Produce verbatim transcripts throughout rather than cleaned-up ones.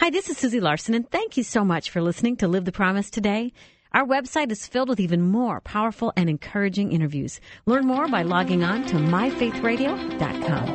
Hi, this is Susie Larson, and thank you so much for listening to Live the Promise today. Our website is filled with even more powerful and encouraging interviews. Learn more by logging on to my faith radio dot com.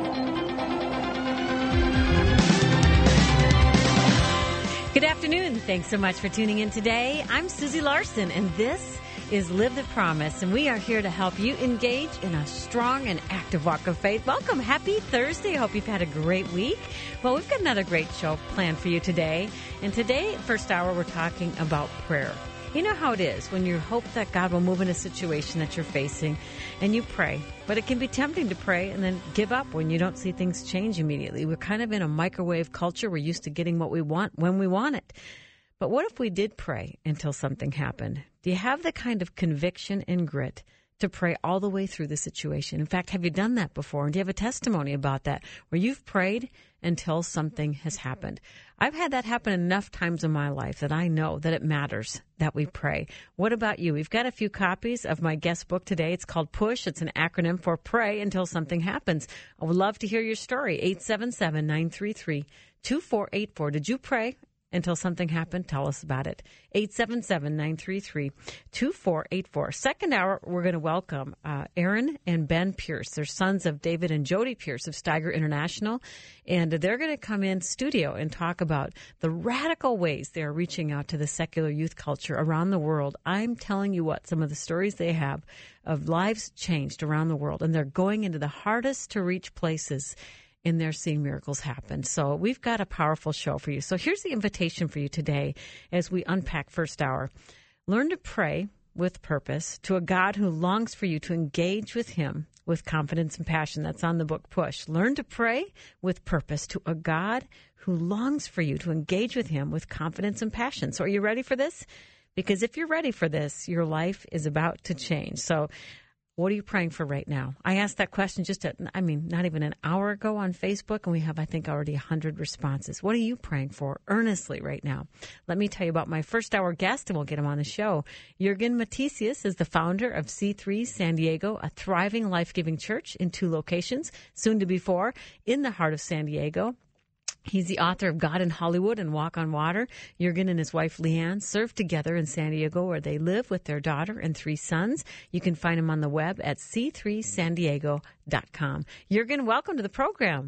Good afternoon. Thanks so much for tuning in today. I'm Susie Larson, and this is Live the Promise, and we are here to help you engage in a strong and active walk of faith. Welcome. Happy Thursday. I hope you've had a great week. Well, we've got another great show planned for you today. And today, first hour, we're talking about prayer. You know how it is when you hope that God will move in a situation that you're facing and you pray. But it can be tempting to pray and then give up when you don't see things change immediately. We're kind of in a microwave culture. We're used to getting what we want when we want it. But what if we did pray until something happened? Do you have the kind of conviction and grit to pray all the way through the situation? In fact, have you done that before? And do you have a testimony about that where you've prayed until something has happened? I've had that happen enough times in my life that I know that it matters that we pray. What about you? We've got a few copies of my guest book today. It's called PUSH. It's an acronym for Pray Until Something Happens. I would love to hear your story. eight seven seven, nine three three, two four eight four. Did you pray until something happened? Tell us about it. eight seven seven, nine three three, two four eight four. Second hour, we're going to welcome uh, Aaron and Ben Pierce. They're sons of David and Jody Pierce of Steiger International. And they're going to come in studio and talk about the radical ways they're reaching out to the secular youth culture around the world. I'm telling you what, some of the stories they have of lives changed around the world. And they're going into the hardest to reach places, and they're seeing miracles happen. So we've got a powerful show for you. So here's the invitation for you today as we unpack first hour. Learn to pray with purpose to a God who longs for you to engage with him with confidence and passion. That's on the book Push. Learn to pray with purpose to a God who longs for you to engage with him with confidence and passion. So are you ready for this? Because if you're ready for this, your life is about to change. So what are you praying for right now? I asked that question just, at, I mean, not even an hour ago on Facebook, and we have, I think, already one hundred responses. What are you praying for earnestly right now? Let me tell you about my first hour guest, and we'll get him on the show. Jürgen Matthesius is the founder of C three San Diego, a thriving, life-giving church in two locations, soon to be four, in the heart of San Diego. He's the author of God in Hollywood and Walk on Water. Jürgen and his wife, Leanne, serve together in San Diego, where they live with their daughter and three sons. You can find him on the web at c three san diego dot com. Jürgen, welcome to the program.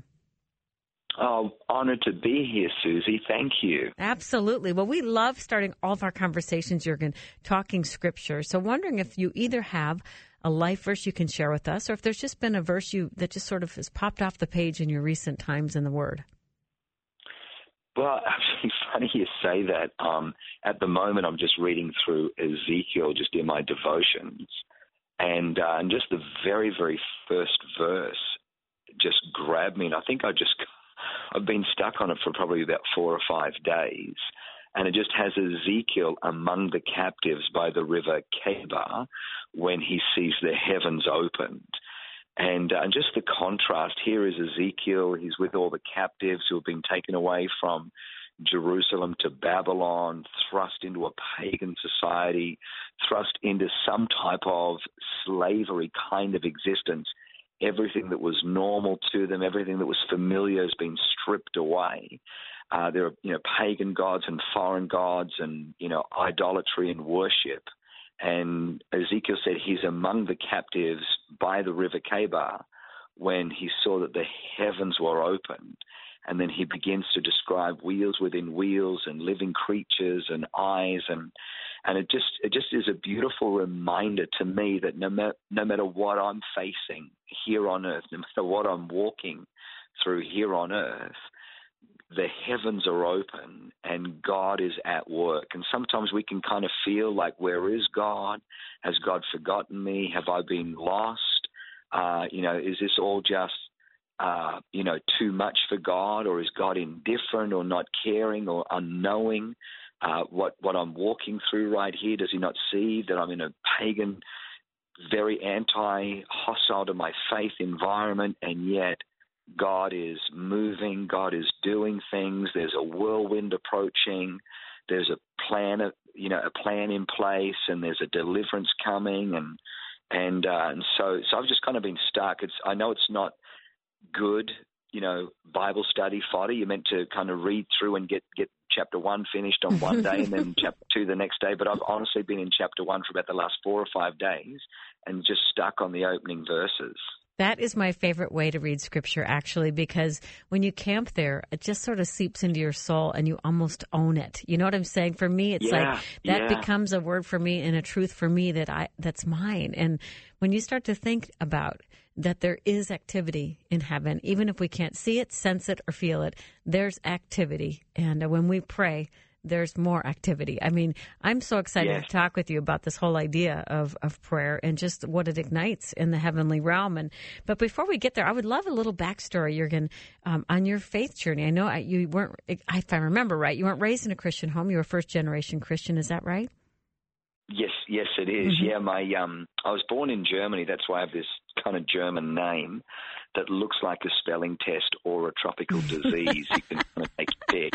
Oh, honored to be here, Susie. Thank you. Absolutely. Well, we love starting all of our conversations, Jürgen, talking Scripture. So wondering if you either have a life verse you can share with us, or if there's just been a verse you that just sort of has popped off the page in your recent times in the Word. Well, actually, funny you say that. Um, at the moment, I'm just reading through Ezekiel just in my devotions. And, uh, and just the very, very first verse just grabbed me. And I think I just, I've been stuck on it for probably about four or five days. And it just has Ezekiel among the captives by the river Chebar when he sees the heavens opened. And, uh, and just the contrast, here is Ezekiel, he's with all the captives who have been taken away from Jerusalem to Babylon, thrust into a pagan society, thrust into some type of slavery kind of existence. Everything that was normal to them, everything that was familiar has been stripped away. Uh, there are, you know, pagan gods and foreign gods and, you know, idolatry and worship. And Ezekiel said he's among the captives by the river Chebar when he saw that the heavens were opened. And then he begins to describe wheels within wheels and living creatures and eyes. And and it just it just is a beautiful reminder to me that no, ma- no matter what I'm facing here on earth, no matter what I'm walking through here on earth, the heavens are open and God is at work. And sometimes we can kind of feel like, where is God? Has God forgotten me? Have I been lost? Uh, you know, is this all just, uh, you know, too much for God? Or is God indifferent or not caring or unknowing uh, what, what I'm walking through right here? Does he not see that I'm in a pagan, very anti-hostile to my faith environment, and yet God is moving, God is doing things, there's a whirlwind approaching, there's a plan, you know, a plan in place, and there's a deliverance coming, and and uh, and so so I've just kind of been stuck. It's I know it's not good, you know, Bible study fodder. You're meant to kind of read through and get, get chapter one finished on one day and then chapter two the next day. But I've honestly been in chapter one for about the last four or five days and just stuck on the opening verses. That is my favorite way to read Scripture, actually, because when you camp there, it just sort of seeps into your soul and you almost own it. You know what I'm saying? For me, it's yeah, like that yeah. becomes a word for me and a truth for me that I that's mine. And when you start to think about that there is activity in heaven, even if we can't see it, sense it, or feel it, there's activity. And when we pray, there's more activity. I mean, I'm so excited yes. to talk with you about this whole idea of, of prayer and just what it ignites in the heavenly realm. And but before we get there, I would love a little backstory, Jurgen, um, on your faith journey. I know you weren't, if I remember right, you weren't raised in a Christian home. You were a first generation Christian. Is that right? Yes, yes, it is. Mm-hmm. Yeah, my um, I was born in Germany. That's why I have this kind of German name that looks like a spelling test or a tropical disease. You can kind of make it pick.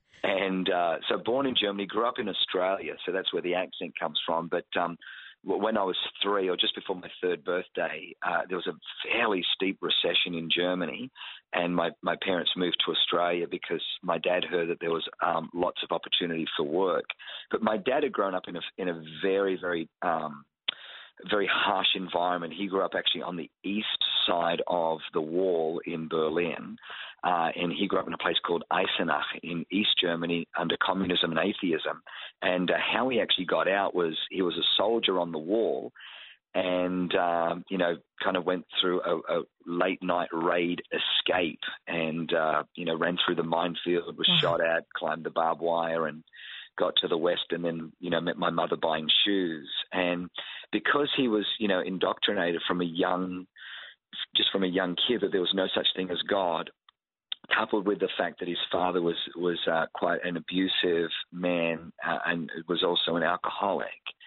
And uh, so born in Germany, grew up in Australia, so that's where the accent comes from. But um, when I was three, or just before my third birthday, uh, there was a fairly steep recession in Germany, and my, my parents moved to Australia because my dad heard that there was um, lots of opportunity for work. But my dad had grown up in a, in a very, very um, very harsh environment. He grew up actually on the east side of the wall in Berlin, uh, and he grew up in a place called Eisenach in East Germany under communism and atheism. And uh, how he actually got out was he was a soldier on the wall and, um, you know, kind of went through a, a late-night raid escape and, uh, you know, ran through the minefield, was wow. shot at, climbed the barbed wire and got to the West and then, you know, met my mother buying shoes. And because he was, you know, indoctrinated from a young, just from a young kid that there was no such thing as God, coupled with the fact that his father was, was uh, quite an abusive man uh, and was also an alcoholic,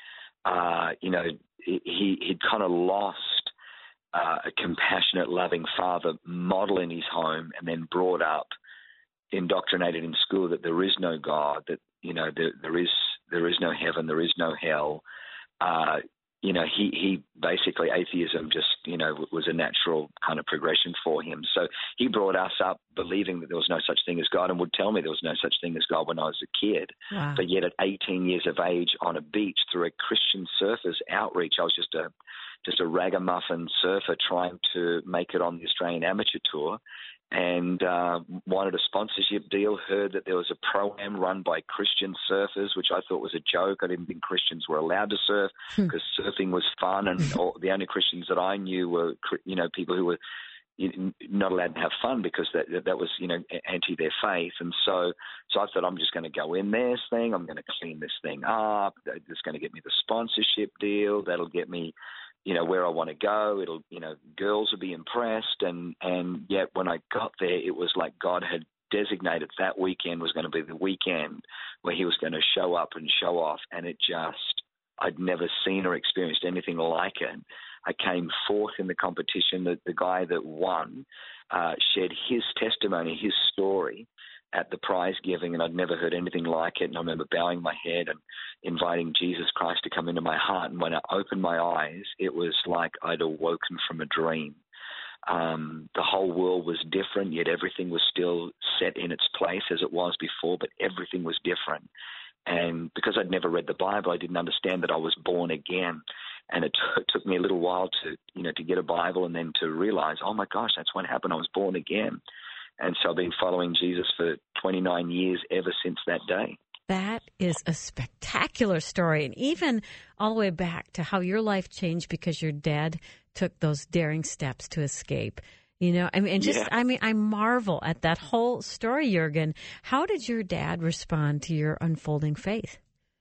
uh, you know, he, he'd kind of lost uh, a compassionate, loving father model in his home and then brought up, indoctrinated in school that there is no God, that, you know, there, there is there is no heaven, there is no hell. Uh, you know, he, he basically, atheism just, you know, was a natural kind of progression for him. So he brought us up believing that there was no such thing as God and would tell me there was no such thing as God when I was a kid. Wow. But yet at eighteen years of age on a beach through a Christian surfers outreach, I was just a just a ragamuffin surfer trying to make it on the Australian Amateur Tour, and uh, wanted a sponsorship deal, heard that there was a pro-am run by Christian surfers, which I thought was a joke. I didn't think Christians were allowed to surf because surfing was fun, and all, the only Christians that I knew were, you know, people who were not allowed to have fun because that that was, you know, anti their faith. And so so I thought, I'm just going to go in this thing, I'm going to clean this thing up, it's going to get me the sponsorship deal, that'll get me, you know, where I want to go. It'll, you know, girls will be impressed. And, and yet when I got there, it was like God had designated that weekend was going to be the weekend where he was going to show up and show off. And it just, I'd never seen or experienced anything like it. I came fourth in the competition. The, the guy that won uh, shared his testimony, his story at the prize giving, and I'd never heard anything like it. And I remember bowing my head and inviting Jesus Christ to come into my heart. And when I opened my eyes, it was like I'd awoken from a dream. Um, the whole world was different, yet everything was still set in its place as it was before, but everything was different. And because I'd never read the Bible, I didn't understand that I was born again. And it, t- it took me a little while to, you know, to get a Bible and then to realize, oh my gosh, that's what happened. I was born again. And so I've been following Jesus for twenty-nine years ever since that day. That is a spectacular story. And even all the way back to how your life changed because your dad took those daring steps to escape. You know, I mean, and just, yeah. I mean, I marvel at that whole story, Jurgen. How did your dad respond to your unfolding faith?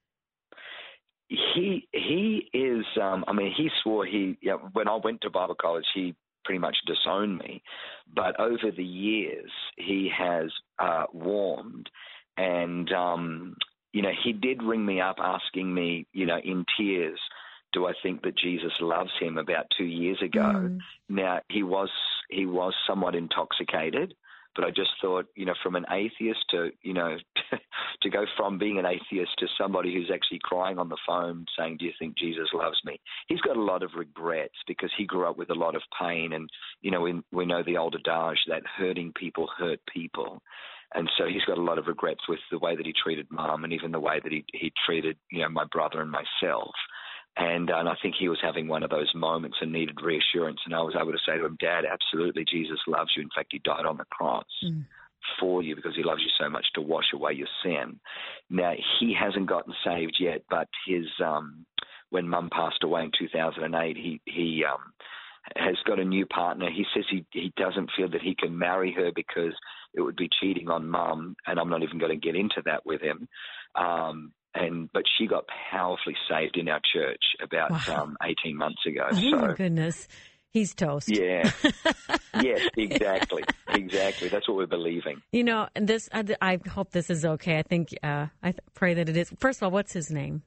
He he is, um, I mean, he swore he, yeah, when I went to Bible college, he pretty much disowned me. But over the years, he has uh, warmed. And, um, you know, he did ring me up asking me, you know, in tears, do I think that Jesus loves him about two years ago? Mm. Now, he was he was somewhat intoxicated, but I just thought, you know, from an atheist to, you know, to go from being an atheist to somebody who's actually crying on the phone saying, do you think Jesus loves me? He's got a lot of regrets because he grew up with a lot of pain. And, you know, we, we know the old adage that hurting people hurt people. And so he's got a lot of regrets with the way that he treated Mum and even the way that he, he treated, you know, my brother and myself. And, uh, and I think he was having one of those moments and needed reassurance. And I was able to say to him, Dad, absolutely, Jesus loves you. In fact, he died on the cross mm. for you because he loves you so much to wash away your sin. Now, he hasn't gotten saved yet, but his um, when Mum passed away in two thousand eight, he, he um, has got a new partner. He says he, he doesn't feel that he can marry her because it would be cheating on Mum, and I'm not even going to get into that with him. Um And but she got powerfully saved in our church about wow. um, eighteen months ago. Oh so, my goodness, he's toast. Yeah, yes, exactly, exactly. That's what we're believing. You know, and this I, I hope this is okay. I think uh, I th- pray that it is. First of all, what's his name?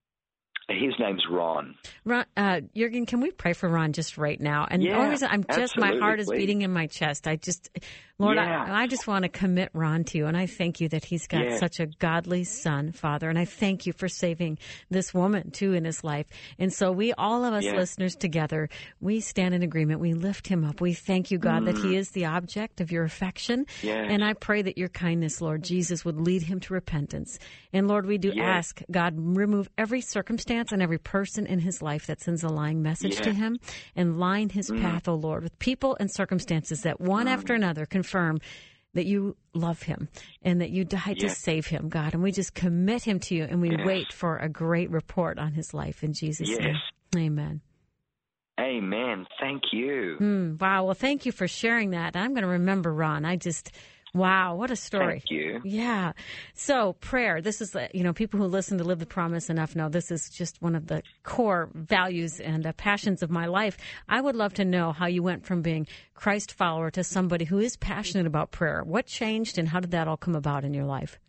His name's Ron. Ron, uh, Jurgen, can we pray for Ron just right now? And yeah, the only reason I'm just, my heart is please. beating in my chest. I just, Lord, yeah. I, I just want to commit Ron to you. And I thank you that he's got yeah. such a godly son, Father. And I thank you for saving this woman too in his life. And so we, all of us yeah. listeners together, we stand in agreement. We lift him up. We thank you, God, mm. that he is the object of your affection. Yeah. And I pray that your kindness, Lord Jesus, would lead him to repentance. And Lord, we do yeah. ask, God, remove every circumstance and every person in his life that sends a lying message yeah. to him, and line his mm. path, O Lord, with people and circumstances that one mm. after another confirm that you love him and that you died yeah. to save him, God. And we just commit him to you, and we yes. wait for a great report on his life in Jesus' yes. name. Amen. Amen. Thank you. Mm, wow. Well, thank you for sharing that. I'm going to remember Ron. I just... Wow, what a story. Thank you. Yeah. So prayer, this is, you know, people who listen to Live the Promise enough know this is just one of the core values and uh, passions of my life. I would love to know how you went from being Christ follower to somebody who is passionate about prayer. What changed and how did that all come about in your life?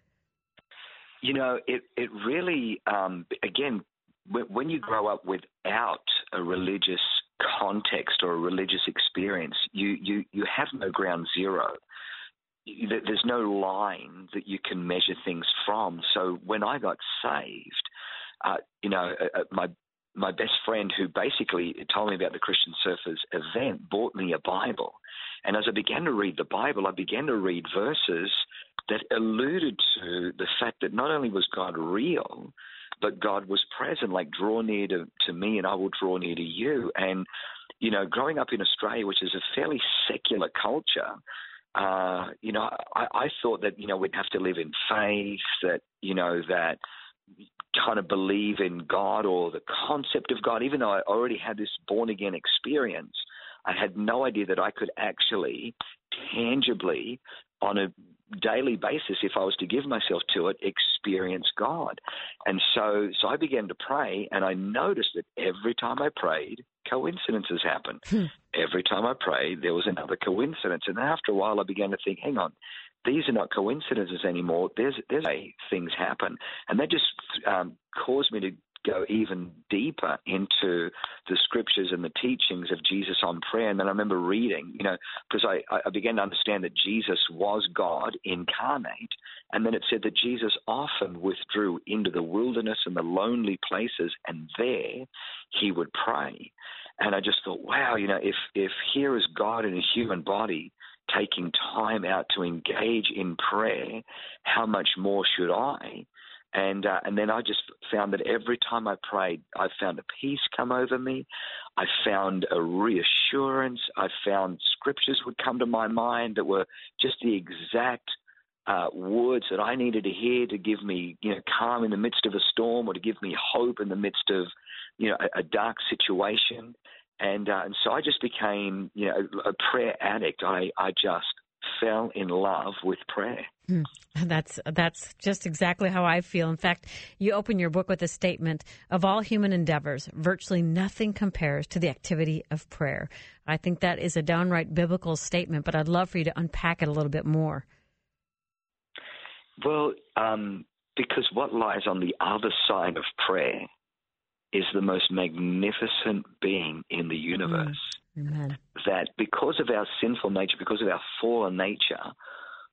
You know, it, it really, um, again, when you grow up without a religious context or a religious experience, you, you, you have no ground zero. There's no line that you can measure things from. So when I got saved, uh, you know, uh, my my best friend who basically told me about the Christian Surfers event bought me a Bible. And as I began to read the Bible, I began to read verses that alluded to the fact that not only was God real, but God was present, like draw near to, to me and I will draw near to you. And, you know, growing up in Australia, which is a fairly secular culture, Uh, you know, I, I thought that, you know, we'd have to live in faith, that, you know, that kind of believe in God or the concept of God. Even though I already had this born-again experience, I had no idea that I could actually tangibly, on a daily basis, if I was to give myself to it, experience God. And so, so I began to pray, and I noticed that every time I prayed, coincidences happened. Hmm. Every time I prayed, there was another coincidence. And after a while, I began to think, hang on, these are not coincidences anymore. There's there's a things happen. And that just um, caused me to go even deeper into the scriptures and the teachings of Jesus on prayer. And then I remember reading, you know, because I, I began to understand that Jesus was God incarnate. And then it said that Jesus often withdrew into the wilderness and the lonely places, and there he would pray. And I just thought, wow, you know, if, if here is God in a human body taking time out to engage in prayer, how much more should I? And uh, and then I just found that every time I prayed, I found a peace come over me. I found a reassurance. I found scriptures would come to my mind that were just the exact uh, words that I needed to hear to give me, you know, calm in the midst of a storm, or to give me hope in the midst of, you know, a, a dark situation. And uh, and so I just became, you know, a prayer addict. I, I just fell in love with prayer. Hmm. That's that's just exactly how I feel. In fact, you open your book with a statement, of all human endeavors, virtually nothing compares to the activity of prayer. I think that is a downright biblical statement, but I'd love for you to unpack it a little bit more. Well, um, because what lies on the other side of prayer is the most magnificent being in the universe. Mm. Amen. That because of our sinful nature, because of our fallen nature,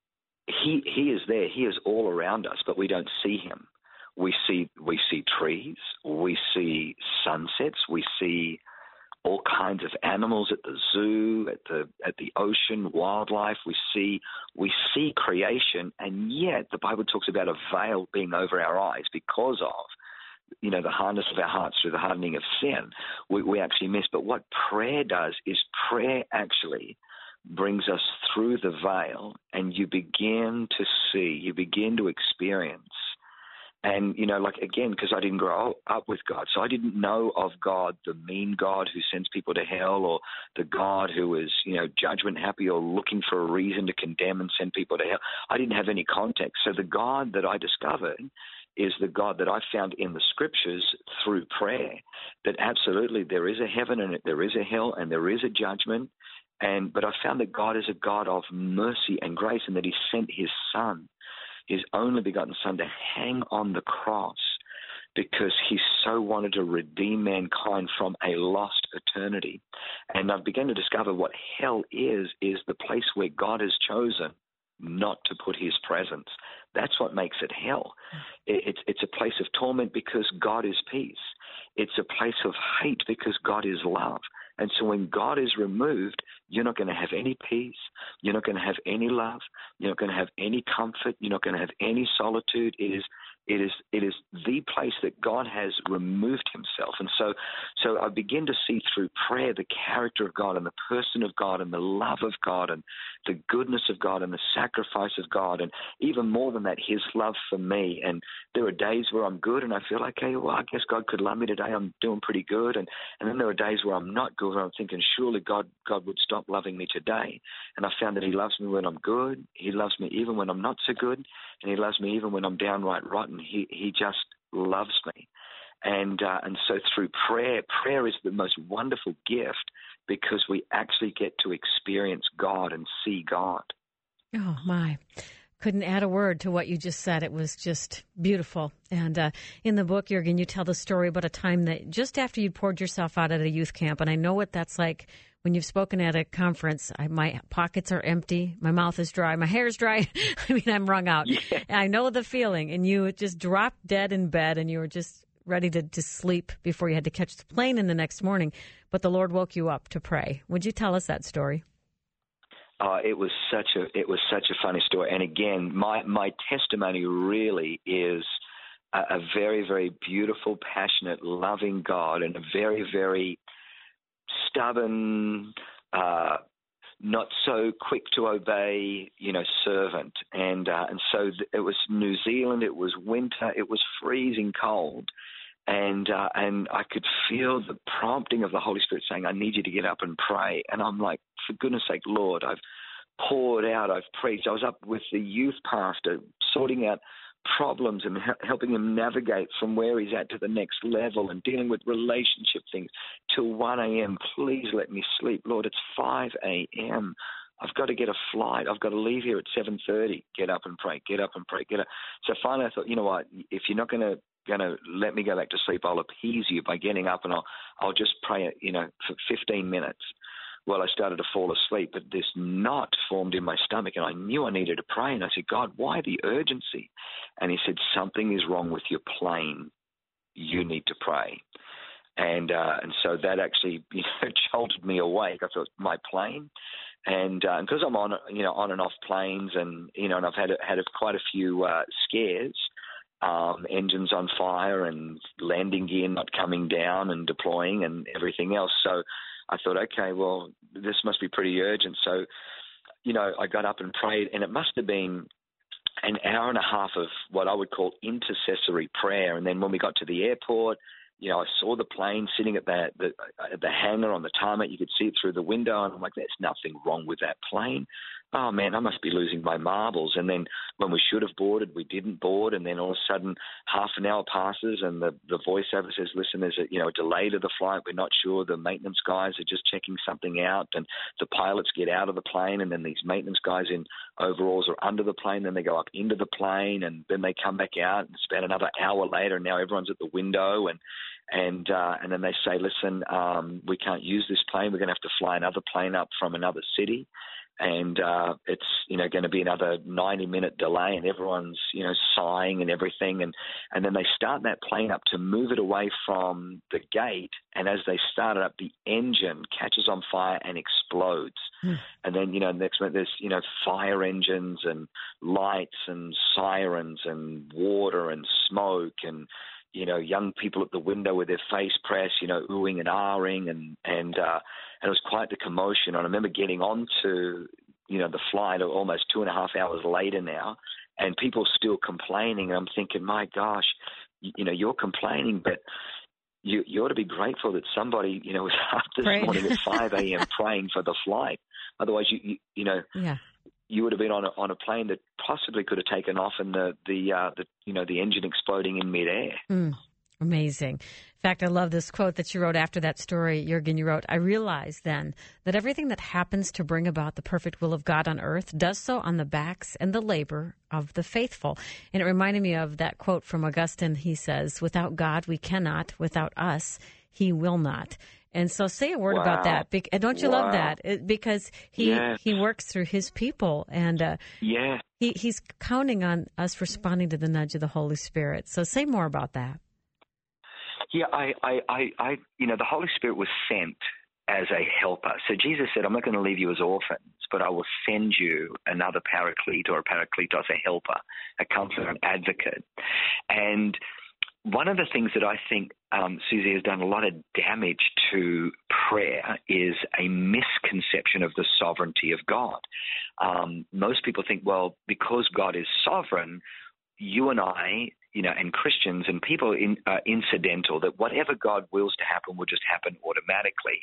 he he is there. He is all around us, but we don't see him. We see we see trees, we see sunsets, we see all kinds of animals at the zoo, at the at the ocean, wildlife. We see we see creation, and yet the Bible talks about a veil being over our eyes because of, you know, the hardness of our hearts through the hardening of sin. We, we actually miss. But what prayer does is prayer actually brings us through the veil, and you begin to see, you begin to experience. And, you know, like, again, because I didn't grow up with God, so I didn't know of God, the mean God who sends people to hell, or the God who is, you know, judgment happy or looking for a reason to condemn and send people to hell. I didn't have any context. So the God that I discovered is the God that I found in the scriptures through prayer, that absolutely there is a heaven and there is a hell and there is a judgment. And but I found that God is a God of mercy and grace, and that he sent his son, his only begotten son, to hang on the cross because he so wanted to redeem mankind from a lost eternity. And I've begun to discover what hell is, is the place where God has chosen not to put his presence. That's what makes it hell. It's, it's a place of torment because God is peace. It's a place of hate because God is love. And so when God is removed, you're not going to have any peace. You're not going to have any love. You're not going to have any comfort. You're not going to have any solitude. It is, it is, it is the place that God has removed himself. And so, so I begin to see through prayer the character of God and the person of God and the love of God and the goodness of God and the sacrifice of God, and even more than that, his love for me. And there are days where I'm good and I feel like, hey, well, I guess God could love me today. I'm doing pretty good. And, and then there are days where I'm not good, where I'm thinking, surely God, God would stop loving me today. And I found that he loves me when I'm good. He loves me even when I'm not so good. And he loves me even when I'm downright rotten. He he just loves me. And uh, and so through prayer, prayer is the most wonderful gift because we actually get to experience God and see God. Oh, my. Couldn't add a word to what you just said. It was just beautiful. And uh, in the book, Jürgen, you tell the story about a time that just after you poured yourself out at a youth camp, and I know what that's like when you've spoken at a conference. I, my pockets are empty, my mouth is dry, my hair is dry. I mean, I'm wrung out. Yeah. I know the feeling. And you just dropped dead in bed, and you were just ready to, to sleep before you had to catch the plane in the next morning. But the Lord woke you up to pray. Would you tell us that story? Uh, it was such a it was such a funny story, and again, my my testimony really is a, a very very beautiful, passionate, loving God, and a very very stubborn, uh, not so quick to obey, you know, servant. And uh, and so th- it was New Zealand. It was winter. It was freezing cold. And uh, and I could feel the prompting of the Holy Spirit saying, I need you to get up and pray. And I'm like, for goodness sake, Lord, I've poured out, I've preached. I was up with the youth pastor sorting out problems and he- helping him navigate from where he's at to the next level and dealing with relationship things till one a.m. Please let me sleep. Lord, it's five a.m. I've got to get a flight. I've got to leave here at seven thirty. Get up and pray, get up and pray, get up. So finally I thought, you know what, if you're not going to going to let me go back to sleep, I'll appease you by getting up and I'll I'll just pray, you know, for fifteen minutes. Well, I started to fall asleep, but this knot formed in my stomach, and I knew I needed to pray. And I said, God, why the urgency? And he said, something is wrong with your plane. You need to pray. And uh, and so that actually, you know, jolted me awake. I thought, my plane? And uh, because I'm on, you know, on and off planes, and you know, and I've had had a, quite a few uh, scares. Um, engines on fire and landing gear not coming down and deploying and everything else. So I thought, okay, well, this must be pretty urgent. So, you know, I got up and prayed, and it must have been an hour and a half of what I would call intercessory prayer. And then when we got to the airport, you know, I saw the plane sitting at the, the, at the hangar on the tarmac. You could see it through the window, and I'm like, there's nothing wrong with that plane. Oh, man, I must be losing my marbles. And then when we should have boarded, we didn't board. And then all of a sudden, half an hour passes, and the, the voiceover says, listen, there's a, you know, a delay to the flight. We're not sure. The maintenance guys are just checking something out. And the pilots get out of the plane, and then these maintenance guys in overalls are under the plane. Then they go up into the plane, and then they come back out. And it's about another hour later, and now everyone's at the window. And And uh, and then they say, listen, um, we can't use this plane. We're going to have to fly another plane up from another city. and uh, it's, you know, going to be another ninety-minute delay, and everyone's, you know, sighing and everything, and, and then they start that plane up to move it away from the gate, and as they start it up, the engine catches on fire and explodes. Mm. And then, you know, next minute there's, you know, fire engines and lights and sirens and water and smoke and, you know, young people at the window with their face pressed, you know, oohing and ahhing, and and uh, and it was quite the commotion. I remember getting onto, you know, the flight almost two and a half hours later now, and people still complaining. And I'm thinking, my gosh, you, you know, you're complaining, but you, you ought to be grateful that somebody, you know, was up this right. morning at five a.m. praying for the flight. Otherwise, you you, you know. Yeah. You would have been on a, on a plane that possibly could have taken off, and the the, uh, the you know the engine exploding in midair. Mm, amazing. In fact, I love this quote that you wrote after that story, Jürgen. You wrote, "I realize then that everything that happens to bring about the perfect will of God on earth does so on the backs and the labor of the faithful." And it reminded me of that quote from Augustine. He says, "Without God we cannot; without us He will not." And so say a word wow. about that. Be- don't you wow. love that? It, because he yes. he works through his people, and uh, yeah. he, he's counting on us responding to the nudge of the Holy Spirit. So say more about that. Yeah, I, I, I, I you know, the Holy Spirit was sent as a helper. So Jesus said, I'm not going to leave you as orphans, but I will send you another paraclete or a paracletos, a helper, a counselor, an advocate. And one of the things that I think, um, Susie, has done a lot of damage to prayer is a misconception of the sovereignty of God. Um, most people think, well, because God is sovereign, you and I, you know, and Christians and people in, are incidental, that whatever God wills to happen will just happen automatically,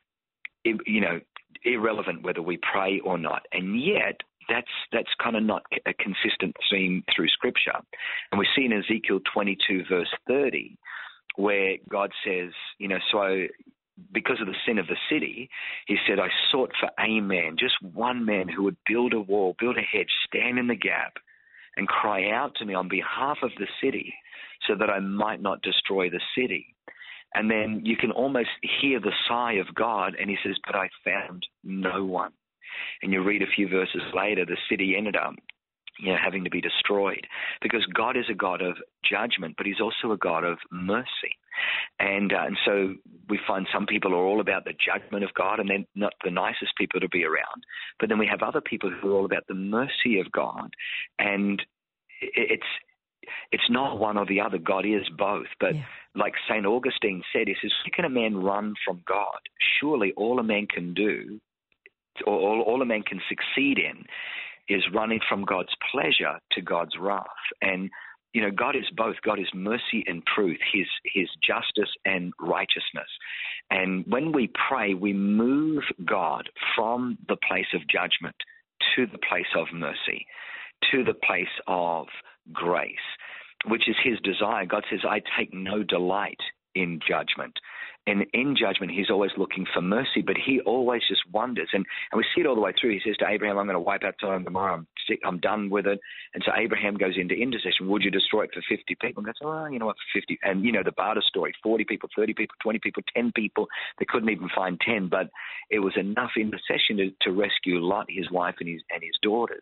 it, you know, irrelevant whether we pray or not. And yet, That's that's kind of not a consistent theme through Scripture. And we see in Ezekiel twenty-two, verse thirty, where God says, you know, so because of the sin of the city, he said, I sought for a man, just one man who would build a wall, build a hedge, stand in the gap, and cry out to me on behalf of the city so that I might not destroy the city. And then you can almost hear the sigh of God, and he says, but I found no one. And you read a few verses later, the city ended up, you know, having to be destroyed, because God is a God of judgment, but he's also a God of mercy. And uh, and so we find some people are all about the judgment of God, and they're not the nicest people to be around. But then we have other people who are all about the mercy of God, and it's it's not one or the other. God is both. But yeah. like Saint Augustine said, he says, how can a man run from God? Surely all a man can do, or all, all a man can succeed in, is running from God's pleasure to God's wrath. And, you know, God is both. God is mercy and truth, his his justice and righteousness. And when we pray, we move God from the place of judgment to the place of mercy, to the place of grace, which is his desire. God says, I take no delight in judgment. And in judgment, he's always looking for mercy, but he always just wonders. And, and we see it all the way through. He says to Abraham, I'm going to wipe out Sodom and Gomorrah. I'm sick. I'm done with it. And so Abraham goes into intercession. Would you destroy it for fifty people? And goes, oh, you know what, for fifty. And, you know, the barter story, forty people, thirty people, twenty people, ten people. They couldn't even find ten, but it was enough intercession to, to rescue Lot, his wife, and his, and his daughters.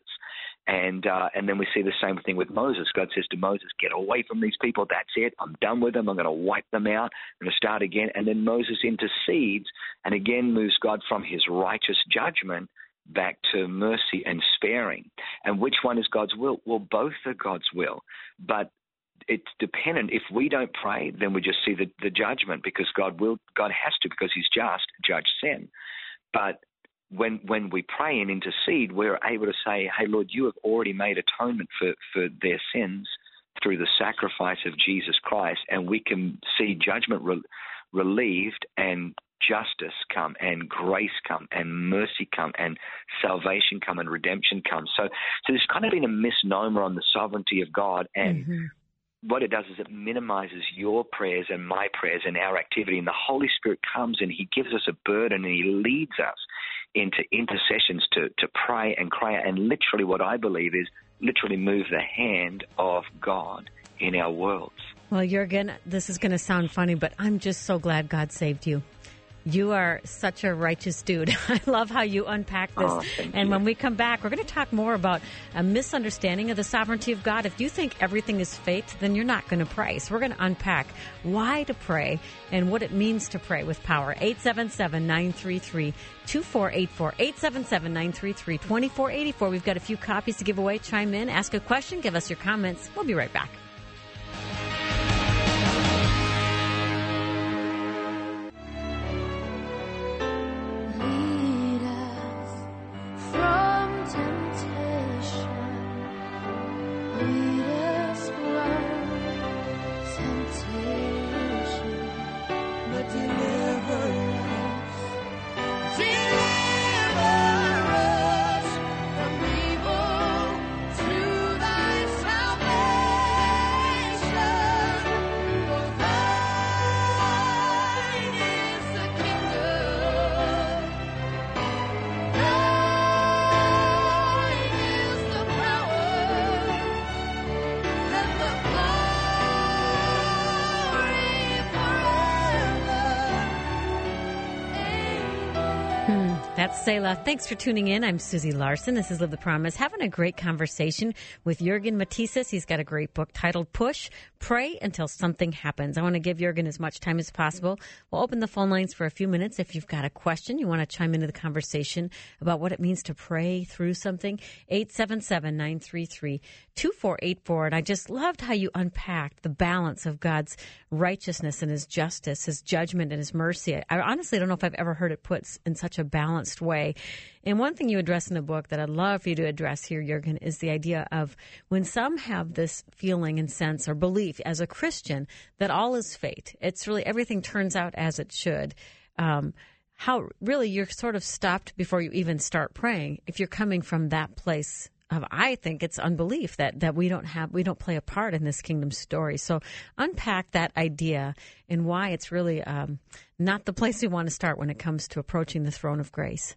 And uh, and then we see the same thing with Moses. God says to Moses, get away from these people. That's it. I'm done with them. I'm going to wipe them out. I'm going to start again. And then Moses intercedes and again moves God from his righteous judgment back to mercy and sparing. And which one is God's will? Well, both are God's will. But it's dependent. If we don't pray, then we just see the, the judgment, because God will. God has to, because he's just, judge sin. But When when we pray and intercede, we're able to say, hey, Lord, you have already made atonement for, for their sins through the sacrifice of Jesus Christ, and we can see judgment re- relieved and justice come and grace come and mercy come and salvation come and redemption come. So, so there's kind of been a misnomer on the sovereignty of God, and mm-hmm. what it does is it minimizes your prayers and my prayers and our activity, and the Holy Spirit comes and he gives us a burden and he leads us into intercessions to, to pray and cry out, and literally what I believe is literally move the hand of God in our worlds. Well, Jürgen, this is going to sound funny, but I'm just so glad God saved you. You are such a righteous dude. I love how you unpack this. Oh, thank and you. when we come back, we're going to talk more about a misunderstanding of the sovereignty of God. If you think everything is fate, then you're not going to pray. So we're going to unpack why to pray and what it means to pray with power. eight seven seven, nine three three, two four eight four. eight seven seven, nine three three, two four eight four. We've got a few copies to give away. Chime in, ask a question, give us your comments. We'll be right back. That's Selah. Thanks for tuning in. I'm Susie Larson. This is Live the Promise. Having a great conversation with Jürgen Matthieses. He's got a great book titled Push, Pray Until Something Happens. I want to give Jürgen as much time as possible. We'll open the phone lines for a few minutes. If you've got a question, you want to chime into the conversation about what it means to pray through something, eight seven seven, nine three three, two four eight four. And I just loved how you unpacked the balance of God's righteousness and his justice, his judgment and his mercy. I honestly don't know if I've ever heard it put in such a balanced way. And one thing you address in the book that I'd love for you to address here, Jürgen, is the idea of when some have this feeling and sense or belief as a Christian that all is fate. It's really everything turns out as it should. Um, how really you're sort of stopped before you even start praying if you're coming from that place of, I think it's unbelief that, that we don't have, we don't play a part in this kingdom story. So unpack that idea and why it's really um, not the place we want to start when it comes to approaching the throne of grace.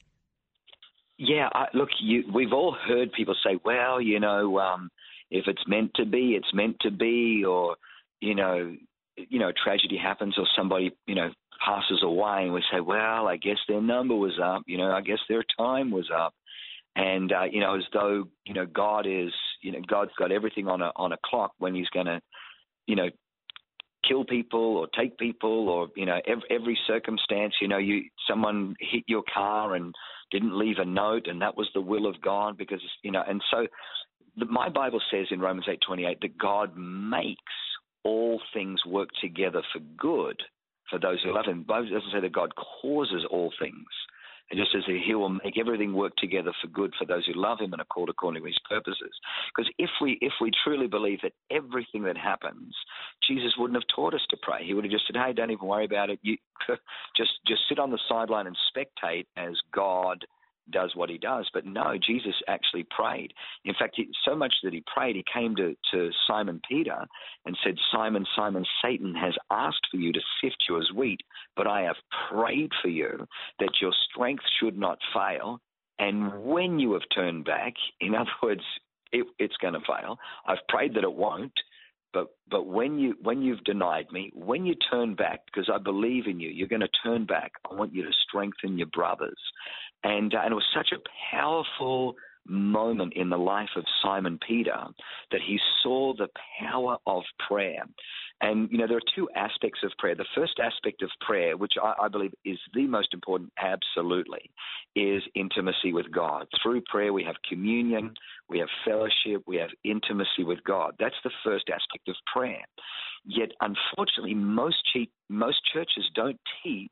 Yeah, I, look, you, we've all heard people say, well, you know, um, if it's meant to be, it's meant to be, or, you know, you know, tragedy happens or somebody, you know, passes away and we say, well, I guess their number was up, you know, I guess their time was up. And, uh, you know, as though, you know, God is, you know, God's got everything on a on a clock when he's going to, you know, kill people or take people or, you know, every, every circumstance, you know, you someone hit your car and didn't leave a note and that was the will of God because, you know, and so the, my Bible says in Romans eight twenty-eight that God makes all things work together for good for those who love him. The Bible doesn't say that God causes all things. It just says that he will make everything work together for good for those who love him and are called according to his purposes. Because if we if we truly believe that everything that happens, Jesus wouldn't have taught us to pray. He would have just said, hey, don't even worry about it. You just just sit on the sideline and spectate as God does what he does. But no, Jesus actually prayed. In fact, he, so much that he prayed, he came to, to Simon Peter and said, Simon, Simon, Satan has asked for you to sift you as wheat, but I have prayed for you that your strength should not fail. And when you have turned back, in other words, it, it's going to fail. I've prayed that it won't. But but when you when you've denied me, when you turn back, because I believe in you, you're going to turn back. I want you to strengthen your brothers, and uh, and it was such a powerful moment in the life of Simon Peter that he saw the power of prayer. And, you know, there are two aspects of prayer. The first aspect of prayer, which I, I believe is the most important, absolutely, is intimacy with God. Through prayer, we have communion, we have fellowship, we have intimacy with God. That's the first aspect of prayer. Yet, unfortunately, most, che- most churches don't teach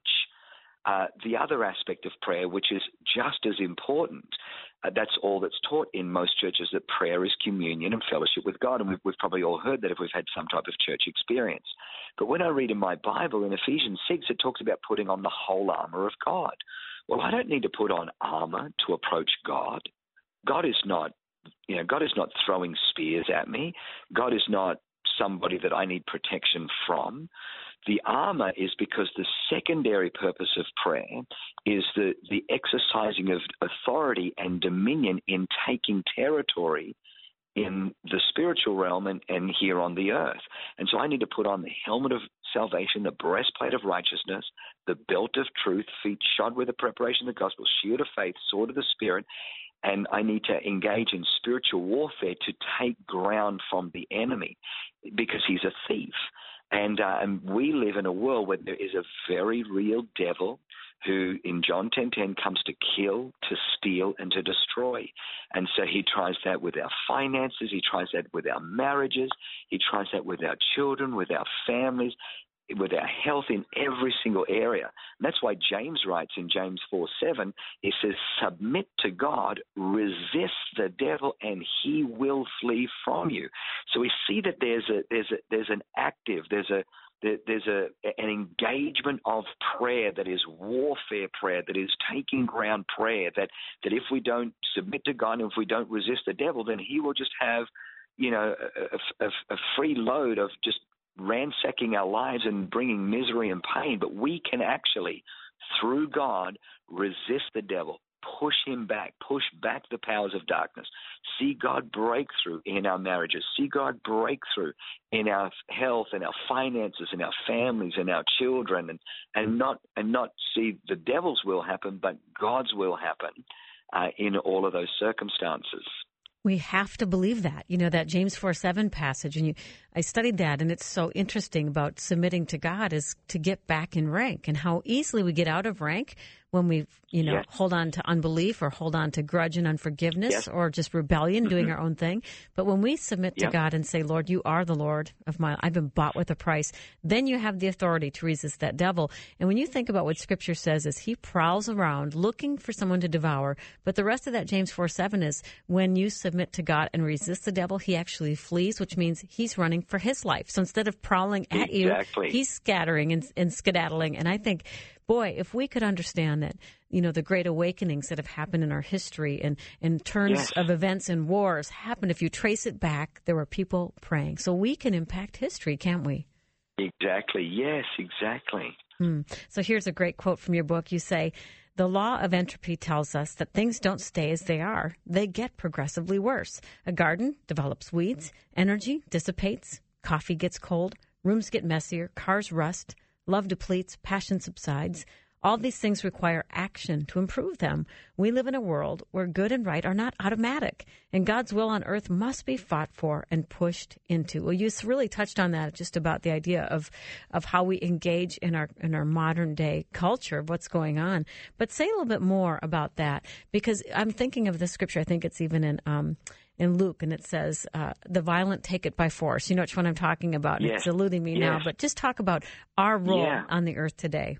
Uh, the other aspect of prayer, which is just as important. Uh, that's all that's taught in most churches, that prayer is communion and fellowship with God. And we've, we've probably all heard that if we've had some type of church experience. But when I read in my Bible, in Ephesians six, it talks about putting on the whole armor of God. Well, I don't need to put on armor to approach God. God is not, you know, God is not throwing spears at me. God is not somebody that I need protection from. The armor is because the secondary purpose of prayer is the, the exercising of authority and dominion in taking territory in the spiritual realm and, and here on the earth. And so I need to put on the helmet of salvation, the breastplate of righteousness, the belt of truth, feet shod with the preparation of the gospel, shield of faith, sword of the Spirit, and I need to engage in spiritual warfare to take ground from the enemy because he's a thief. And, uh, and we live in a world where there is a very real devil who in John ten ten comes to kill, to steal, and to destroy. And so he tries that with our finances, he tries that with our marriages, he tries that with our children, with our families, with our health in every single area. And that's why James writes in James four seven, he says, submit to God, resist the devil, and he will flee from you. So we see that there's a there's a there's an active, there's a there's a an engagement of prayer that is warfare prayer, that is taking ground prayer, that that if we don't submit to God and if we don't resist the devil, then he will just have, you know, a, a, a free load of just ransacking our lives and bringing misery and pain. But we can actually, through God, resist the devil, push him back, push back the powers of darkness, see God break through in our marriages, see God break through in our health and our finances and our families and our children, and, and not and not see the devil's will happen, but God's will happen uh, in all of those circumstances. We have to believe that, you know, that James four seven passage. And you, I studied that, and it's so interesting about submitting to God is to get back in rank, and how easily we get out of rank when we, you know, yes. hold on to unbelief or hold on to grudge and unforgiveness yes. or just rebellion, mm-hmm. doing our own thing. But when we submit to yep. God and say, Lord, you are the Lord of my life, I've been bought with a price, then you have the authority to resist that devil. And when you think about what Scripture says is he prowls around looking for someone to devour. But the rest of that James four seven is when you submit to God and resist the devil, he actually flees, which means he's running for his life. So instead of prowling at exactly. you, he's scattering and, and skedaddling. And I think, boy, if we could understand that, you know, the great awakenings that have happened in our history and, and turns yes. of events and wars happened, if you trace it back, there were people praying. So we can impact history, can't we? Exactly. Yes, exactly. Hmm. So here's a great quote from your book. You say, the law of entropy tells us that things don't stay as they are. They get progressively worse. A garden develops weeds, energy dissipates, coffee gets cold, rooms get messier, cars rust, love depletes, passion subsides. All these things require action to improve them. We live in a world where good and right are not automatic, and God's will on earth must be fought for and pushed into. Well, you really touched on that, just about the idea of, of how we engage in our in our modern day culture of what's going on. But say a little bit more about that, because I'm thinking of the scripture. I think it's even in um, in Luke, and it says, uh, the violent take it by force. You know which one I'm talking about. Yes. It's eluding me yes. now, but just talk about our role yeah. on the earth today.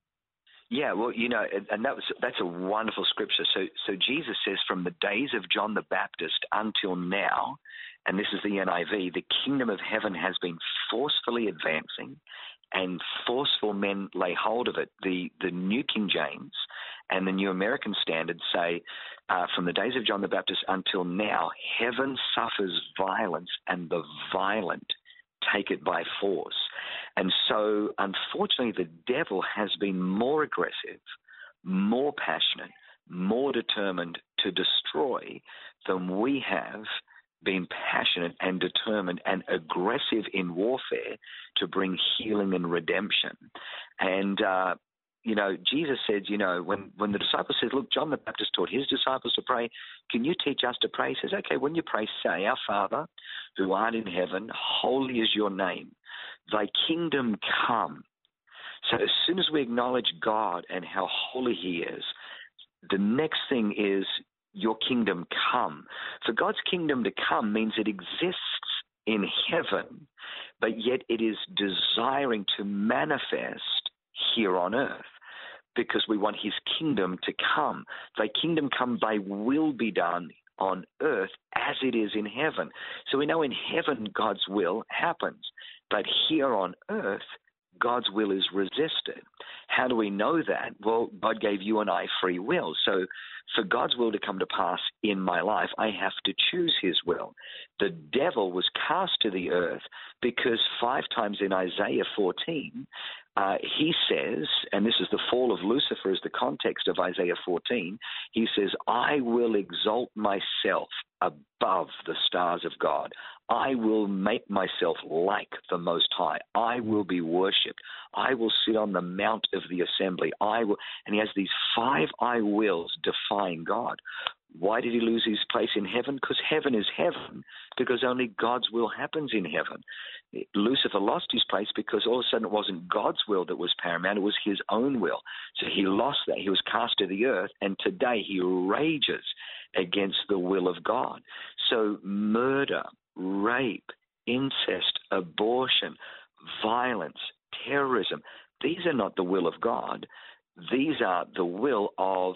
Yeah, well, you know, and that was that's a wonderful scripture. So, so Jesus says, from the days of John the Baptist until now, and this is the N I V, the kingdom of heaven has been forcefully advancing, and forceful men lay hold of it. The the New King James and the New American Standard say, uh, from the days of John the Baptist until now, heaven suffers violence, and the violent take it by force. And so, unfortunately, the devil has been more aggressive, more passionate, more determined to destroy than we have been passionate and determined and aggressive in warfare to bring healing and redemption. And, uh, you know, Jesus said, you know, when, when the disciples said, look, John the Baptist taught his disciples to pray, can you teach us to pray? He says, okay, when you pray, say, our Father, who art in heaven, holy is your name. Thy kingdom come. So as soon as we acknowledge God and how holy he is, the next thing is your kingdom come. For God's kingdom to come means it exists in heaven, but yet it is desiring to manifest here on earth, because we want his kingdom to come. Thy kingdom come, thy will be done on earth as it is in heaven. So we know in heaven God's will happens, but here on earth God's will is resisted. How do we know that? Well, God gave you and I free will. So for God's will to come to pass in my life, I have to choose his will. The devil was cast to the earth because five times in Isaiah fourteen, uh, he says, and this is the fall of Lucifer as the context of Isaiah fourteen, he says, I will exalt myself above the stars of God. I will make myself like the Most High. I will be worshipped. I will sit on the mount of the assembly. I will, and he has these five I wills defying God. Why did he lose his place in heaven? Because heaven is heaven, because only God's will happens in heaven. Lucifer lost his place because all of a sudden it wasn't God's will that was paramount, it was his own will. So he lost that. He was cast to the earth, and today he rages against the will of God. So murder, rape, incest, abortion, violence, terrorism, these are not the will of God. These are the will of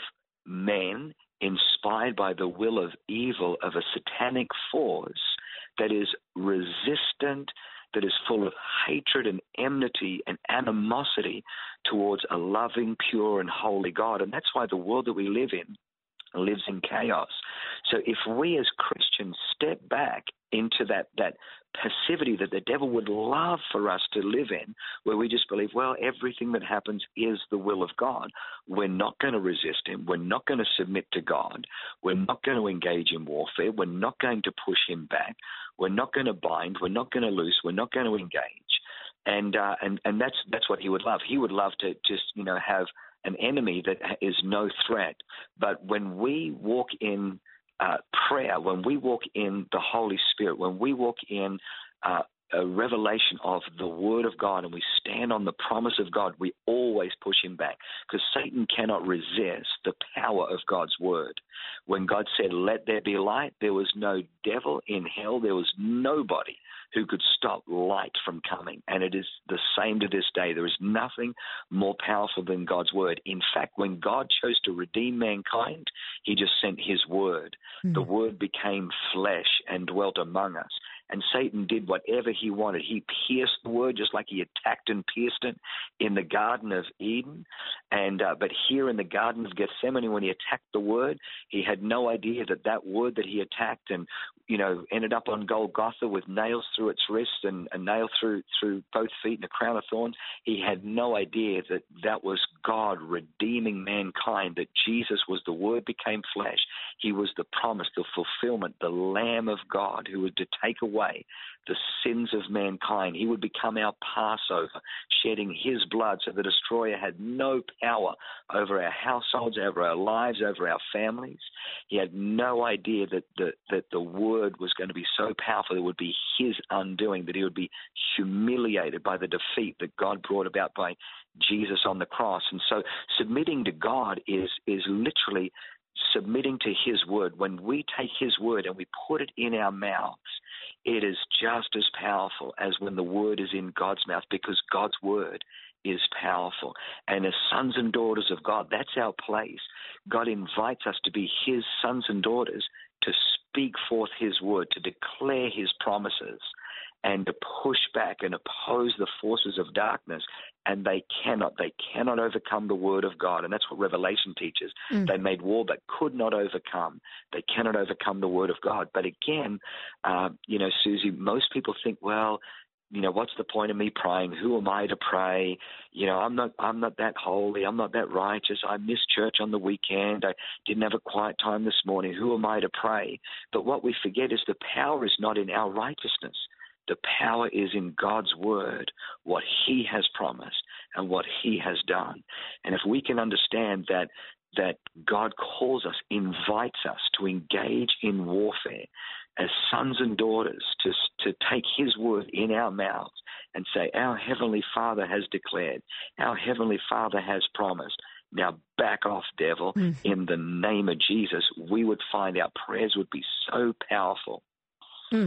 men inspired by the will of evil, of a satanic force that is resistant, that is full of hatred and enmity and animosity towards a loving, pure, and holy God. And that's why the world that we live in lives in chaos. So if we as Christians step back into that, that passivity that the devil would love for us to live in, where we just believe, well, everything that happens is the will of God, we're not going to resist him. We're not going to submit to God. We're not going to engage in warfare. We're not going to push him back. We're not going to bind. We're not going to loose. We're not going to engage. And uh, and and that's that's what he would love. He would love to just, you know, have an enemy that is no threat. But when we walk in uh, prayer, when we walk in the Holy Spirit, when we walk in uh, a revelation of the Word of God and we stand on the promise of God, we always push him back, because Satan cannot resist the power of God's Word. When God said, let there be light, there was no devil in hell, there was nobody who could stop light from coming. And it is the same to this day. There is nothing more powerful than God's Word. In fact, when God chose to redeem mankind, he just sent his Word. Mm. The Word became flesh and dwelt among us. And Satan did whatever he wanted. He pierced the Word just like he attacked and pierced it in the Garden of Eden. And uh, but here in the Garden of Gethsemane, when he attacked the Word, he had no idea that that Word that he attacked and, you know, ended up on Golgotha with nails through its wrists and a nail through through both feet and a crown of thorns. He had no idea that that was God redeeming mankind, that Jesus was the Word became flesh. He was the promise, the fulfillment, the Lamb of God who was to take away the sins of mankind. He would become our Passover, shedding his blood so the destroyer had no power over our households, over our lives, over our families. He had no idea that the, that the Word was going to be so powerful it would be his undoing, that he would be humiliated by the defeat that God brought about by Jesus on the cross. And so submitting to God is is literally submitting to his Word. When we take his Word and we put it in our mouths, it is just as powerful as when the Word is in God's mouth, because God's Word is powerful. And as sons and daughters of God, that's our place. God invites us to be his sons and daughters, to speak forth his Word, to declare his promises, and to push back and oppose the forces of darkness. And they cannot. They cannot overcome the Word of God. And that's what Revelation teaches. Mm. They made war but could not overcome. They cannot overcome the Word of God. But again, uh, you know, Susie, most people think, well, you know, what's the point of me praying? Who am I to pray? You know, I'm not I'm not that holy. I'm not that righteous. I missed church on the weekend. I didn't have a quiet time this morning. Who am I to pray? But what we forget is the power is not in our righteousness. The power is in God's Word, what he has promised and what he has done. And if we can understand that that God calls us, invites us to engage in warfare as sons and daughters, to, to take his Word in our mouths and say, our Heavenly Father has declared, our Heavenly Father has promised. Now back off, devil, mm. in the name of Jesus, we would find our prayers would be so powerful. Mm.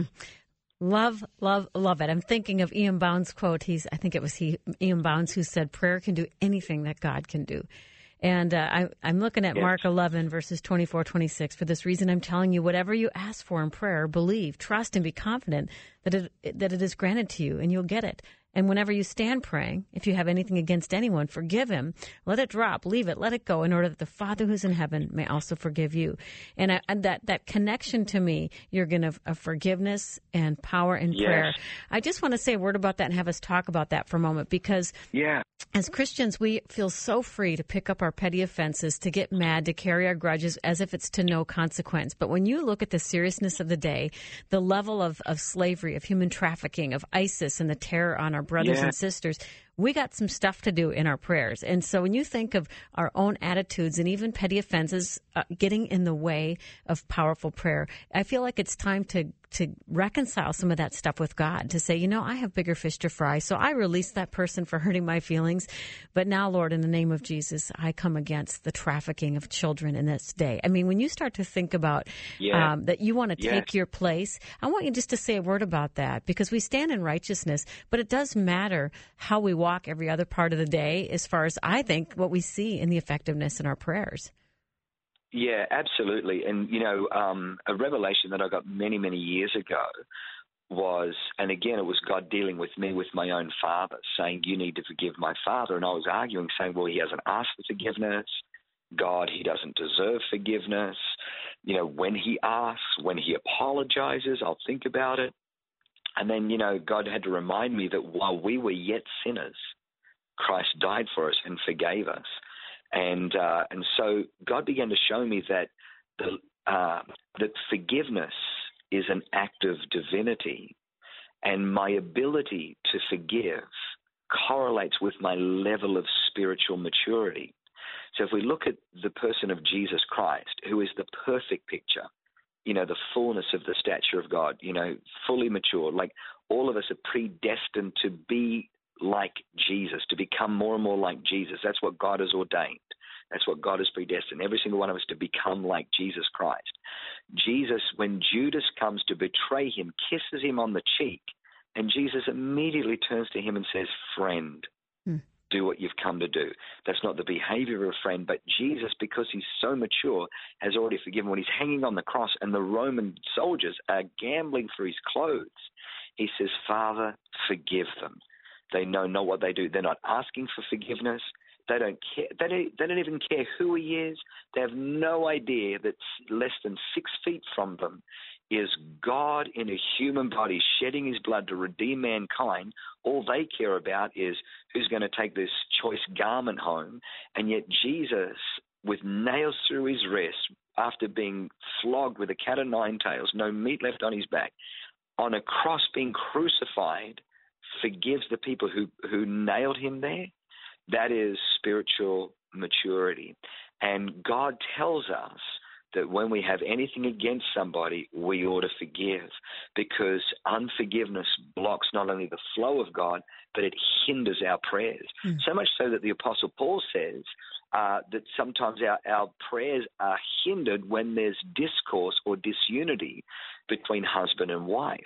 Love, love, love it. I'm thinking of Ian Bounds' quote. He's, I think it was he, Ian Bounds, who said, prayer can do anything that God can do. And uh, I, I'm looking at yes. Mark eleven, verses twenty-four, twenty-six. For this reason, I'm telling you, whatever you ask for in prayer, believe, trust, and be confident that it, that it is granted to you, and you'll get it. And whenever you stand praying, if you have anything against anyone, forgive him. Let it drop. Leave it. Let it go in order that the Father who's in heaven may also forgive you. And, I, and that, that connection to me, you're going to of forgiveness and power in yes. prayer. I just want to say a word about that and have us talk about that for a moment, because yeah. as Christians, we feel so free to pick up our petty offenses, to get mad, to carry our grudges as if it's to no consequence. But when you look at the seriousness of the day, the level of, of slavery, of human trafficking, of ISIS and the terror on our brothers yeah. and sisters, we got some stuff to do in our prayers. And so when you think of our own attitudes and even petty offenses uh, getting in the way of powerful prayer, I feel like it's time to to reconcile some of that stuff with God, to say, you know, I have bigger fish to fry, so I release that person for hurting my feelings. But now, Lord, in the name of Jesus, I come against the trafficking of children in this day. I mean, when you start to think about yeah. um, that you want to yes. take your place, I want you just to say a word about that, because we stand in righteousness, but it does matter how we walk every other part of the day, as far as I think what we see in the effectiveness in our prayers. Yeah, absolutely. And, you know, um, a revelation that I got many, many years ago was, and again, it was God dealing with me with my own father, saying, you need to forgive my father. And I was arguing, saying, well, he hasn't asked for forgiveness. God, he doesn't deserve forgiveness. You know, when he asks, when he apologizes, I'll think about it. And then, you know, God had to remind me that while we were yet sinners, Christ died for us and forgave us. And uh, and so God began to show me that the, uh, that forgiveness is an act of divinity, and my ability to forgive correlates with my level of spiritual maturity. So if we look at the person of Jesus Christ, who is the perfect picture, you know, the fullness of the stature of God, you know, fully mature, like all of us are predestined to be like Jesus, to become more and more like Jesus. That's what God has ordained. That's what God has predestined. Every single one of us to become like Jesus Christ. Jesus, when Judas comes to betray him, kisses him on the cheek, and Jesus immediately turns to him and says, friend, hmm. do what you've come to do. That's not the behavior of a friend, but Jesus, because he's so mature, has already forgiven. When he's hanging on the cross and the Roman soldiers are gambling for his clothes, he says, Father, forgive them. They know not what they do. They're not asking for forgiveness. They don't care. They don't, they don't even care who he is. They have no idea that less than six feet from them is God in a human body shedding his blood to redeem mankind. All they care about is who's going to take this choice garment home. And yet Jesus, with nails through his wrists, after being flogged with a cat o' nine tails, no meat left on his back, on a cross being crucified, forgives the people who, who nailed him there. That is spiritual maturity. And God tells us that when we have anything against somebody, we ought to forgive, because unforgiveness blocks not only the flow of God, but it hinders our prayers. Mm. So much so that the Apostle Paul says uh, that sometimes our, our prayers are hindered when there's discourse or disunity between husband and wife.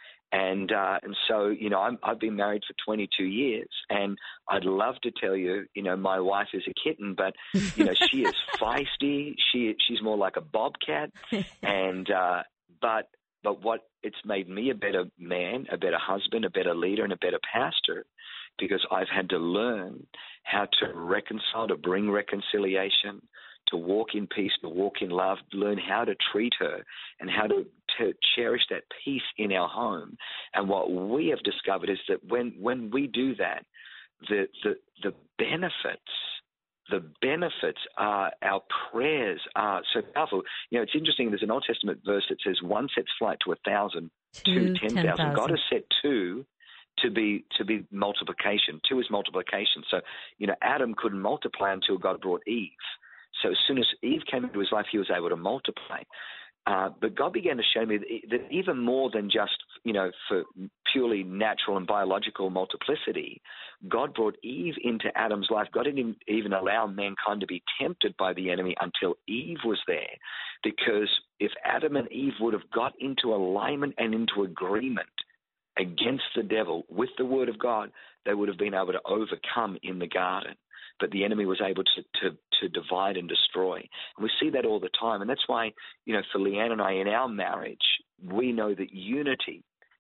And uh, and so, you know, I'm, I've been married for twenty-two years, and I'd love to tell you, you know, my wife is a kitten, but, you know, she is feisty. She She's more like a bobcat. And uh, but but what it's made me a better man, a better husband, a better leader, and a better pastor, because I've had to learn how to reconcile, to bring reconciliation, to walk in peace, to walk in love, learn how to treat her and how to, to cherish that peace in our home. And what we have discovered is that when, when we do that, the, the, the benefits, the benefits are, our prayers are so powerful. You know, it's interesting, there's an Old Testament verse that says one sets flight to a thousand, two, ten thousand. God has set two to be to be multiplication. Two is multiplication. So, you know, Adam couldn't multiply until God brought Eve. So as soon as Eve came into his life, he was able to multiply. Uh, but God began to show me that, that even more than just, you know, for purely natural and biological multiplicity, God brought Eve into Adam's life. God didn't even allow mankind to be tempted by the enemy until Eve was there. Because if Adam and Eve would have got into alignment and into agreement against the devil with the word of God, they would have been able to overcome in the garden. But the enemy was able to, to, to divide and destroy. And we see that all the time. And that's why, you know, for Leanne and I in our marriage, we know that unity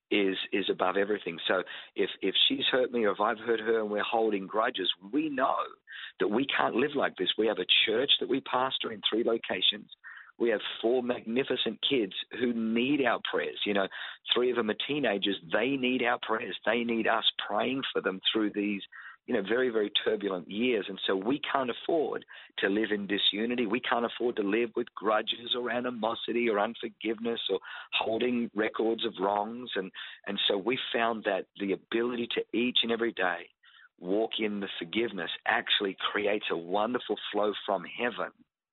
is is above everything. So if if she's hurt me or if I've hurt her and we're holding grudges, we know that we can't live like this. We have a church that we pastor in three locations. We have four magnificent kids who need our prayers. You know, three of them are teenagers. They need our prayers. They need us praying for them through these, you know, very, very turbulent years. And so we can't afford to live in disunity. We can't afford to live with grudges or animosity or unforgiveness or holding records of wrongs. And, and so we found that the ability to each and every day walk in the forgiveness actually creates a wonderful flow from heaven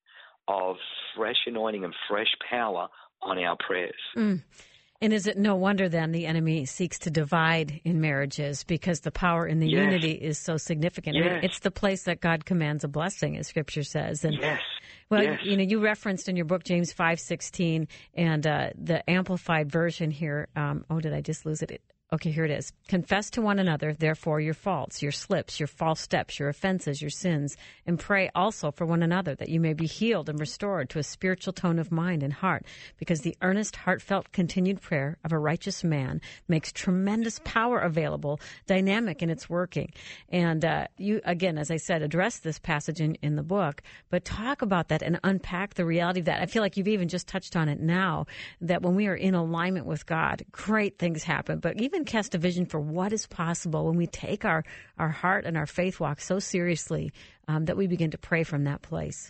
of fresh anointing and fresh power on our prayers. Mm. And is it no wonder then the enemy seeks to divide in marriages, because the power in the yes. unity is so significant? Yes. I mean, it's the place that God commands a blessing, as Scripture says. And yes. well, yes. you know, you referenced in your book James five sixteen, and uh, the Amplified Version here. Um, oh, did I just lose it? it? Okay, here it is. Confess to one another, therefore, your faults, your slips, your false steps, your offenses, your sins, and pray also for one another that you may be healed and restored to a spiritual tone of mind and heart, because the earnest, heartfelt, continued prayer of a righteous man makes tremendous power available, dynamic in its working. And uh, you, again, as I said, address this passage in, in the book, but talk about that and unpack the reality of that. I feel like you've even just touched on it now, that when we are in alignment with God, great things happen. But even cast a vision for what is possible when we take our, our heart and our faith walk so seriously um, that we begin to pray from that place.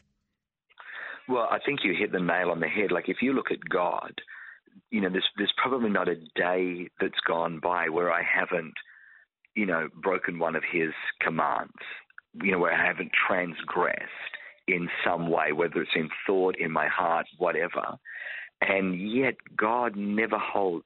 Well, I think you hit the nail on the head. Like, if you look at God, you know, there's, there's probably not a day that's gone by where I haven't, you know, broken one of his commands, you know, where I haven't transgressed in some way, whether it's in thought, in my heart, whatever. And yet God never holds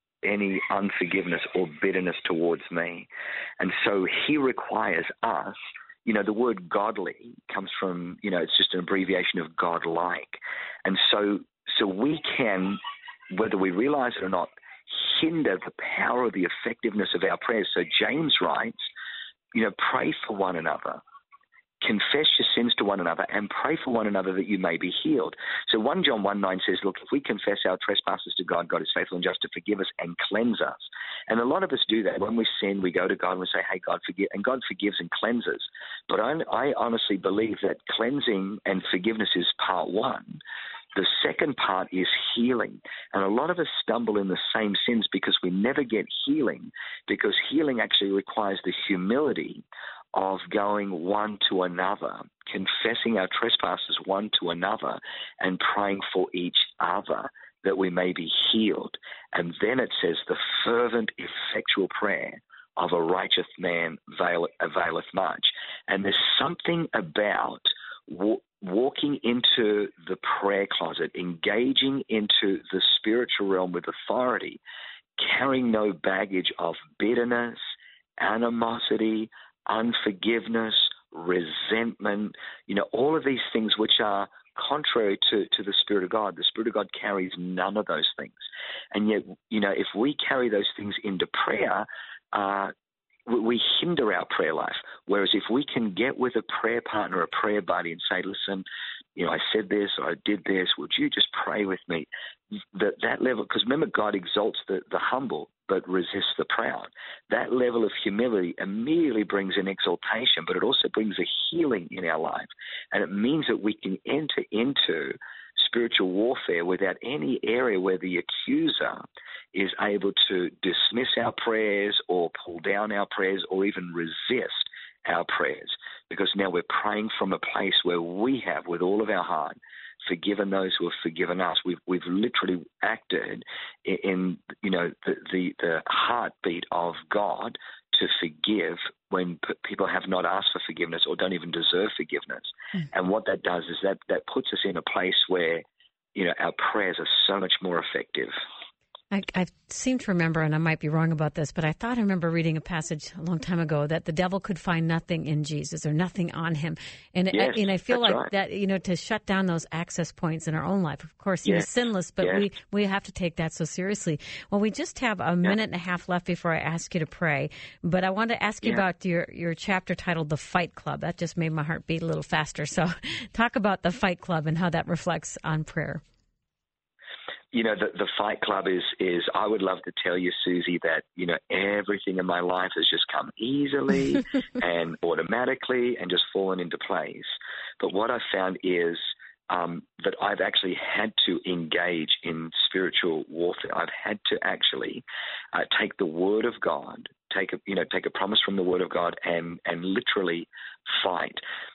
any unforgiveness or bitterness towards me. And so he requires us, you know, the word godly comes from, you know, it's just an abbreviation of godlike. And so, so we can, whether we realize it or not, hinder the power or the effectiveness of our prayers. So James writes, you know, pray for one another. Confess your sins to one another and pray for one another that you may be healed. So First John one nine says, look, if we confess our trespasses to God, God is faithful and just to forgive us and cleanse us. And a lot of us do that. When we sin, we go to God and we say, hey, God, forgive. And God forgives and cleanses. But I, I honestly believe that cleansing and forgiveness is part one. The second part is healing. And a lot of us stumble in the same sins because we never get healing, because healing actually requires the humility of going one to another, confessing our trespasses one to another, and praying for each other that we may be healed. And then it says, the fervent, effectual prayer of a righteous man availeth much. And there's something about wa- walking into the prayer closet, engaging into the spiritual realm with authority, carrying no baggage of bitterness, animosity, unforgiveness, resentment, you know, all of these things which are contrary to, to the Spirit of God. The Spirit of God carries none of those things. And yet, you know, if we carry those things into prayer, uh, we, we hinder our prayer life. Whereas if we can get with a prayer partner, a prayer buddy, and say, listen, you know, I said this or I did this, would you just pray with me? That, that level, because remember, God exalts the, the humble, but resists the proud. That level of humility immediately brings an exaltation, but it also brings a healing in our life. And it means that we can enter into spiritual warfare without any area where the accuser is able to dismiss our prayers or pull down our prayers or even resist our prayers. Because now we're praying from a place where we have, with all of our heart, forgiven those who have forgiven us. We've we've literally acted in, in you know the, the the heartbeat of God to forgive when p- people have not asked for forgiveness or don't even deserve forgiveness. Mm. And what that does is that that puts us in a place where, you know, our prayers are so much more effective. I, I seem to remember, and I might be wrong about this, but I thought I remember reading a passage a long time ago that the devil could find nothing in Jesus or nothing on him. And, yes, I, and I feel like right. that, you know, to shut down those access points in our own life. Of course, he yes. was sinless, but yes. we, we have to take that so seriously. Well, we just have a minute yeah. and a half left before I ask you to pray. But I wanted to ask you yeah. about your, your chapter titled The Fight Club. That just made my heart beat a little faster. So talk about the Fight Club and how that reflects on prayer. you know, the, the Fight Club is, is, I would love to tell you, Susie, that, you know, everything in my life has just come easily and automatically and just fallen into place. But what I've found is um, that I've actually had to engage in spiritual warfare. I've had to actually uh, take the Word of God, take a, you know, take a promise from the Word of God and, and literally fight.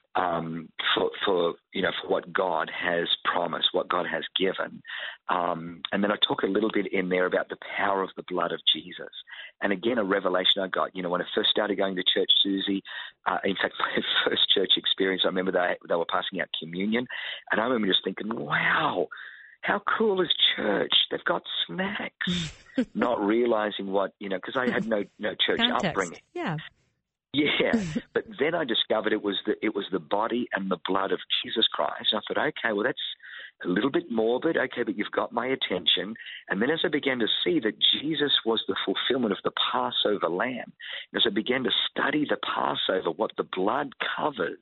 Um, for, for you know for what God has promised, what God has given, um, and then I talk a little bit in there about the power of the blood of Jesus. And again, a revelation I got. You know, when I first started going to church, Susie. Uh, in fact, my first church experience, I remember they they were passing out communion, and I remember just thinking, "Wow, how cool is church? They've got snacks." Not realizing what you know, because I had no no church Context. upbringing. Yeah. Yeah, but then I discovered it was the it was the body and the blood of Jesus Christ. And I thought, okay, well, that's a little bit morbid, okay, but you've got my attention. And then as I began to see that Jesus was the fulfillment of the Passover lamb, as I began to study the Passover, what the blood covers,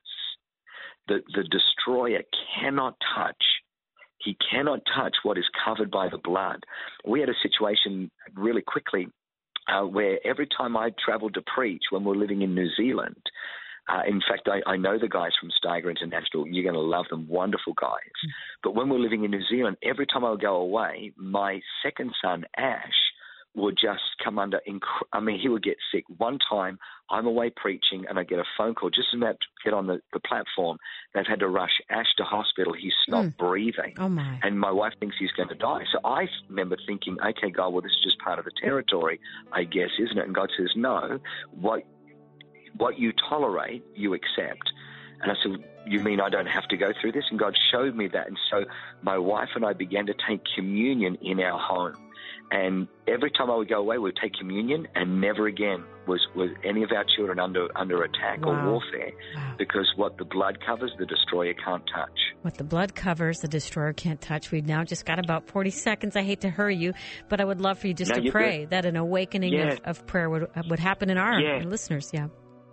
the, the destroyer cannot touch. He cannot touch what is covered by the blood. We had a situation really quickly Uh, where every time I traveled to preach when we were living in New Zealand, uh, in fact, I, I know the guys from Steiger International. You're going to love them, wonderful guys. Mm. But when we were living in New Zealand, every time I would go away, my second son, Ash, would just come under, inc- I mean, he would get sick. One time, I'm away preaching, and I get a phone call just about to get on the, the platform. They've had to rush Ash to hospital. He's not mm. breathing. Oh, my. And my wife thinks he's going to die. So I remember thinking, okay, God, well, this is just part of the territory, I guess, isn't it? And God says, no, what what you tolerate, you accept. And I said, you mean I don't have to go through this? And God showed me that. And so my wife and I began to take communion in our home. And every time I would go away, we'd take communion, and never again was, was any of our children under under attack wow. or warfare, wow. because what the blood covers, the destroyer can't touch. What the blood covers, the destroyer can't touch. We've now just got about forty seconds. I hate to hurry you, but I would love for you just no, to pray good. that an awakening yes. of, of prayer would would happen in our yes. listeners. Yeah.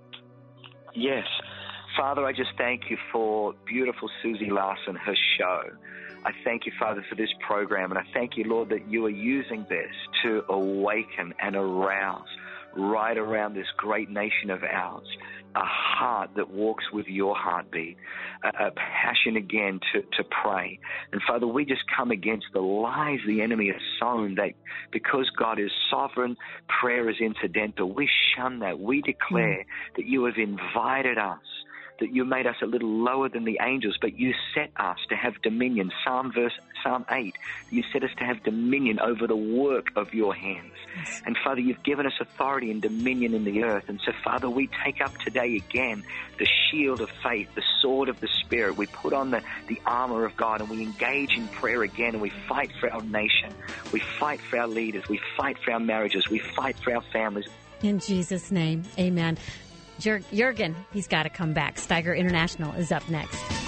Yes. Father, I just thank you for beautiful Susie Larson, her show. I thank you, Father, for this program, and I thank you, Lord, that you are using this to awaken and arouse right around this great nation of ours, a heart that walks with your heartbeat, a, a passion again to, to pray. And, Father, we just come against the lies the enemy has sown that because God is sovereign, prayer is incidental. We shun that. We declare mm. that you have invited us, that you made us a little lower than the angels, but you set us to have dominion. Psalm verse Psalm eight, you set us to have dominion over the work of your hands. Yes. And Father, you've given us authority and dominion in the earth. And so, Father, we take up today again the shield of faith, the sword of the Spirit. We put on the, the armor of God, and we engage in prayer again, and we fight for our nation. We fight for our leaders. We fight for our marriages. We fight for our families. In Jesus' name, amen. Jurgen, he's got to come back. Steiger International is up next.